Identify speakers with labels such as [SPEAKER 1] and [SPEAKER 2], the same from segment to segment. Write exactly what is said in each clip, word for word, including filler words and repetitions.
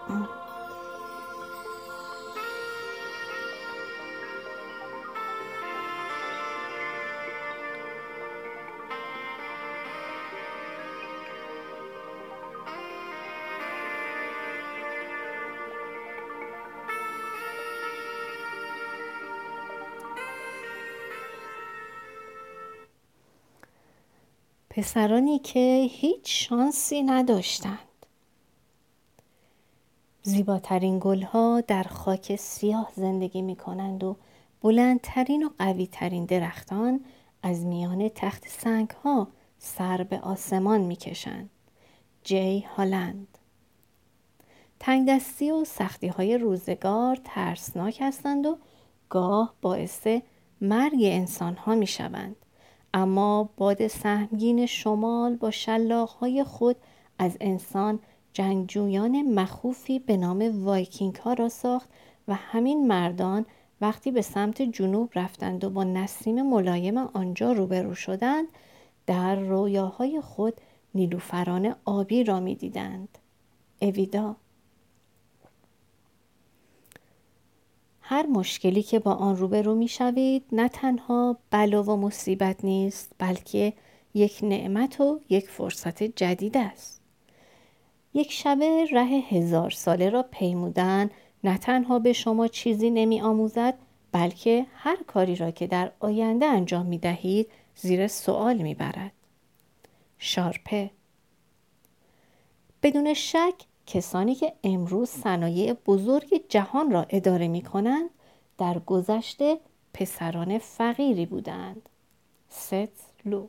[SPEAKER 1] پسرانی که هیچ شانسی نداشتند. زیباترین گلها در خاک سیاه زندگی می کنند و بلندترین و قویترین درختان از میان تخت سنگ ها سر به آسمان می کشند. جی هالند. تنگ دستی و سختی های روزگار ترسناک هستند و گاه باعث مرگ انسان ها می شوند. اما باد سهمگین شمال با شلاق‌های خود از انسان جنگجویان مخوفی به نام وایکینگ ها را ساخت و همین مردان وقتی به سمت جنوب رفتند و با نسیم ملایم آنجا روبرو شدند، در رویاهای خود نیلوفران آبی را می دیدند. اویدا. هر مشکلی که با آن روبرو می شوید نه تنها بلا و مصیبت نیست، بلکه یک نعمت و یک فرصت جدید است. یک شبه ره هزار ساله را پیمودن نه تنها به شما چیزی نمی آموزد، بلکه هر کاری را که در آینده انجام می دهید زیر سوال می برد. شارپه. بدون شک کسانی که امروز صنایع بزرگ جهان را اداره می کنند در گذشته پسران فقیری بودند. ست لو.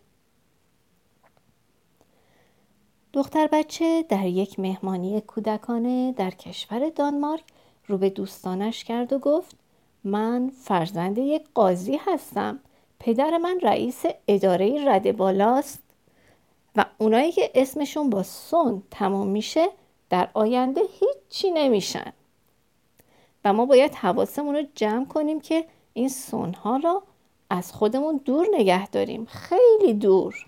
[SPEAKER 1] دختر بچه در یک مهمانی کودکانه در کشور دانمارک رو به دوستانش کرد و گفت من فرزند یک قاضی هستم. پدر من رئیس اداره رده بالاست و اونایی که اسمشون با سون تمام میشه در آینده هیچی نمیشن. و ما باید حواسمون رو جمع کنیم که این سونها را از خودمون دور نگه داریم، خیلی دور.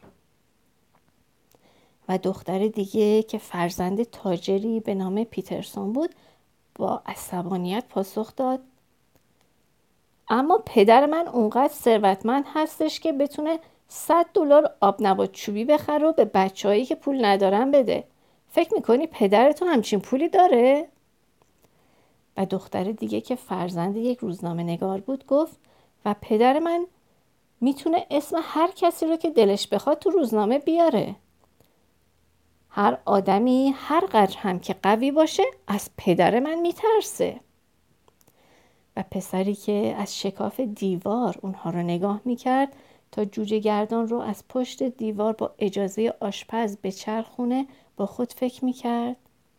[SPEAKER 1] و دختر دیگه که فرزند تاجری به نام پیترسون بود با عصبانیت پاسخ داد اما پدر من اونقدر ثروتمند هستش که بتونه صد دلار آب نبات چوبی بخره و به بچه‌هایی که پول ندارن بده. فکر میکنی پدرتون همچین پولی داره؟ و دختر دیگه که فرزند یک روزنامه نگار بود گفت و پدر من میتونه اسم هر کسی رو که دلش بخواد تو روزنامه بیاره. هر آدمی هر قدر هم که قوی باشه از پدر من میترسه. و پسری که از شکاف دیوار اونها رو نگاه میکرد تا جوجه گردان رو از پشت دیوار با اجازه آشپز به چرخونه با خود فکر میکرد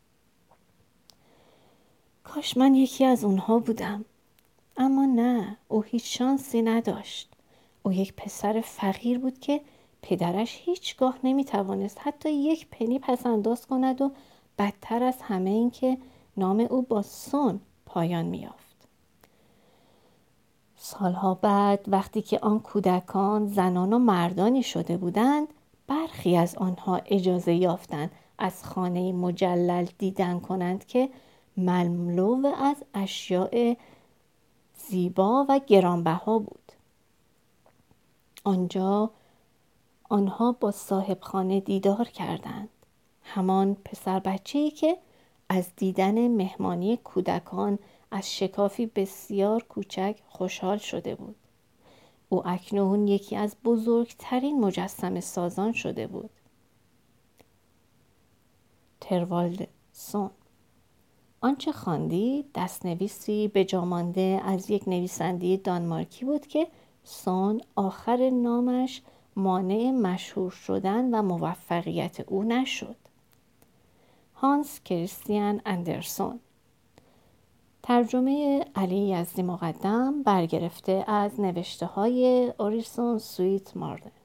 [SPEAKER 1] کاش من یکی از اونها بودم. اما نه، او هیچ شانسی نداشت. او یک پسر فقیر بود که پدرش هیچگاه نمیتوانست حتی یک پنی پس انداز کند و بدتر از همه این که نام او با سون پایان میافت. سالها بعد وقتی که آن کودکان زنان و مردانی شده بودند، برخی از آنها اجازه یافتند از خانه مجلل دیدن کنند که مملو از اشیاء زیبا و گرانبها بود. آنجا آنها با صاحب خانه دیدار کردند. همان پسر بچه‌ای که از دیدن مهمانی کودکان از شکافی بسیار کوچک خوشحال شده بود. او اکنون یکی از بزرگترین مجسمه سازان شده بود. تروالد سون. آنچه خواندی دستنویسی به جا مانده از یک نویسنده دانمارکی بود که سون آخر نامش مانع مشهور شدن و موفقیت او نشد. هانس کریستیان اندرسون. ترجمه علی یزدی مقدم برگرفته از نوشته های اوریسون سویت ماردن.